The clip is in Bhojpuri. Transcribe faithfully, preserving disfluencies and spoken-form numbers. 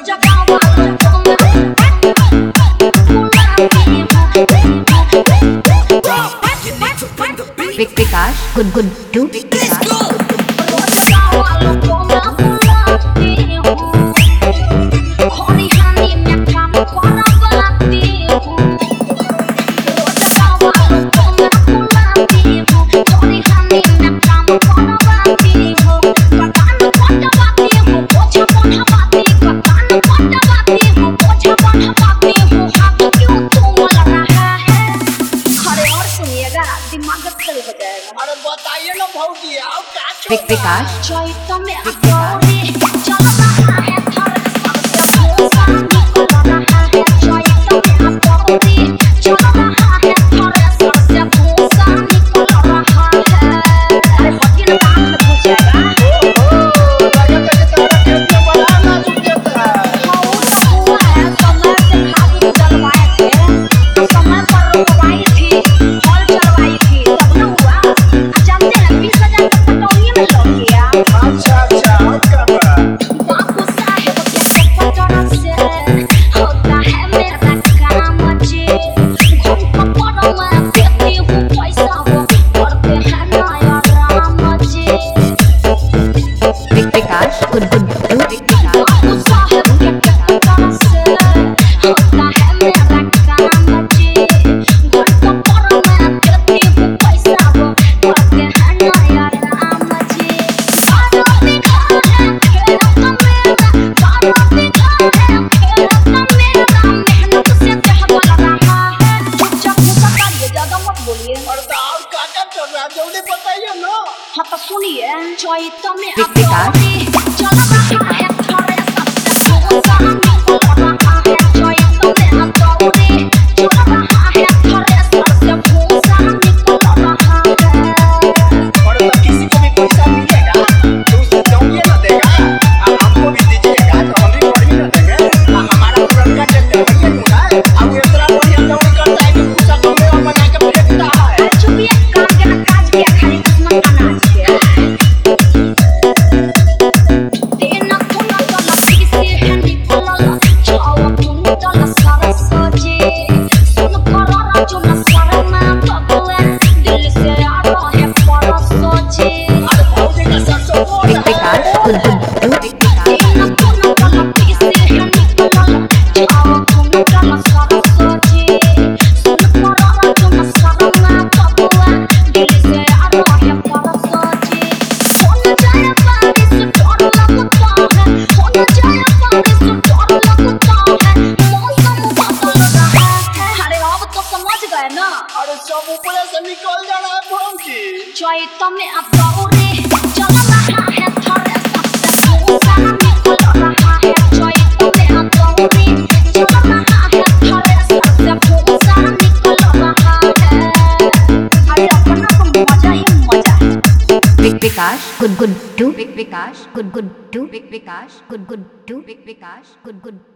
विकास गुनगुन टू विकास अरे बताइए ना भौजी आप क्या विकास जल्दी बताइए ना। हाँ तो सुनिए चैत में विकास चल रहा है थोड़े सा रहा है चैत में अतौरी चल रहा है थोड़े से भूसा निकल रहा है। और तो किसी को भी पैसा मिलेगा तो उसे दौड़िए ना देगा, हमको भी दीजिएगा तो हम भी पढ़ी ना देंगे। हमारा पुरनका ट्रैक्टर भैया दूंगा अब इतना बढ़िया दौड़ करता है कि भूसा को में बना के फेंकता है। चुपिए काम के काज किया खाली दुश्मन अनाज के अरे सब ऊपर से निकल जा रहा है भौजी। चैत में अतौरी चल रहा है थोड़े से भूसा निकल रहा है चैत में अतौरी चल रहा है थोड़े से भूसा निकल रहा है। अरे अपना तो मजा ही मजा है। विकास गुनगुन टू विकास गुनगुन टू विकास गुनगुन टू विकास गुनगुन